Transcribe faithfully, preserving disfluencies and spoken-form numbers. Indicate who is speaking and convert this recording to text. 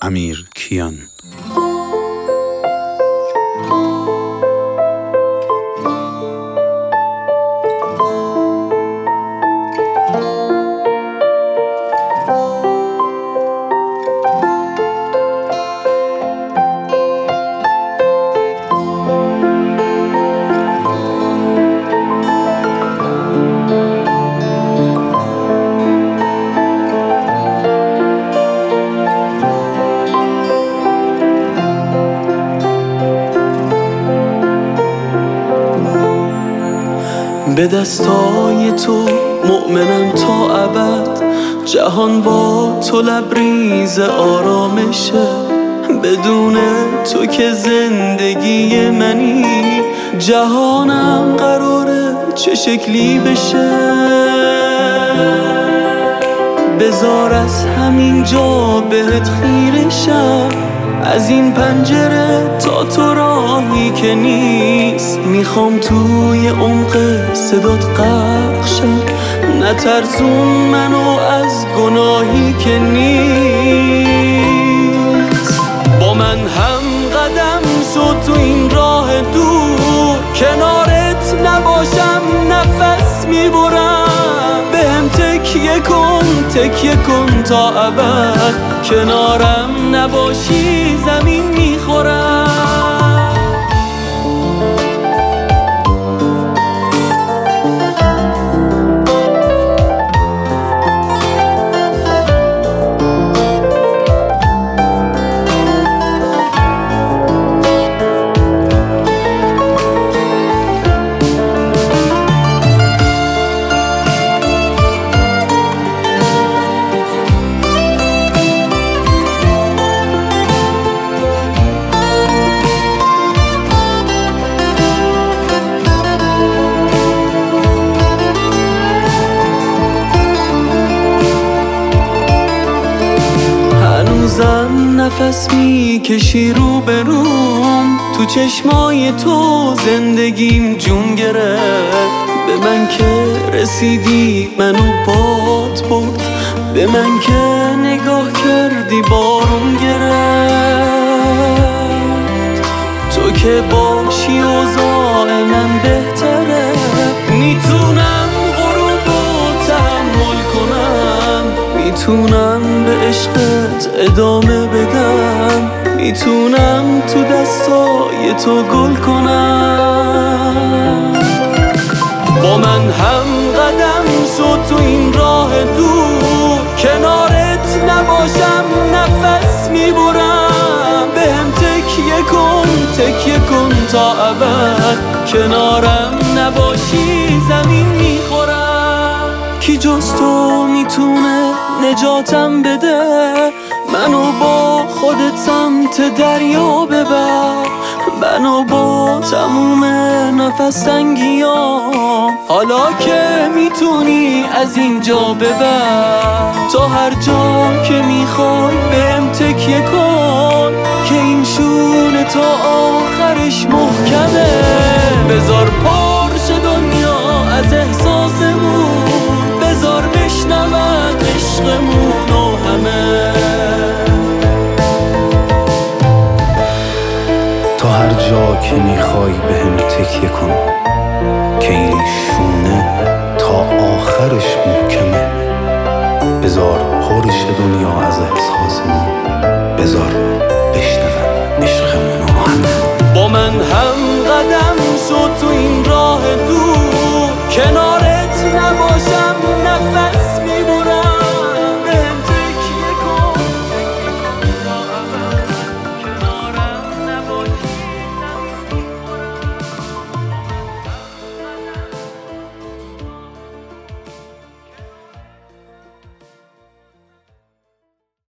Speaker 1: امیر کیان.
Speaker 2: به دستای تو مؤمنم تا ابد، جهان با تو لبریز آرامشه. بدون تو که زندگی منی، جهانم قراره چه شکلی بشه. بذار از همین جا بهت خیره شم، از این پنجره تا تو راهی که نیست. میخوام توی عمق صدات غرق شم، نترسون منو از گناهی که نیست. با من هم قدم شد تو این راه دور، کنارت نباشم نفس میبرم. بهم تکیه کن تکیه کن تا ابد، کنارم نباشی زمین میخورم. هنوزم نفس میکشی رو به روم، تو چشمای تو زندگیم جون گرفت. به من که رسیدی منو باد برد، به من که نگاه کردی بارون گرفت. تو که باشی اوضاع من بهتره، میتونم غروب و تحمل کنم. میتونم به عشقت ادامه بدم، میتونم تو دستای تو گل کنم. با من هم قدم شد تو این راه دور، کنارت نباشم نفس میبرم. بهم تکیه کن تکیه کن تا ابد، کنارم نباشی زمین میخورم. کی جز تو میتونه نجاتم بده، منو با خودت سمت دریا ببر. منو با تموم نفس تنگیام، حالا که میتونی از اینجا ببر. تا هر جا که میخوای بهم تکیه کن، که این شونه تا آخرش محکمه. بذار پرش دنیا از احساسمون، بذار بشنون عشقمون و همه.
Speaker 1: تا هر جا که میخوای بهم تکیه کن، که این شونه تا آخرش محکمه. بذار پرش دنیا از احساسمون، بذار بشنون عشقمون و همه.
Speaker 2: با من هم قدم شد تو این راه دور، کنار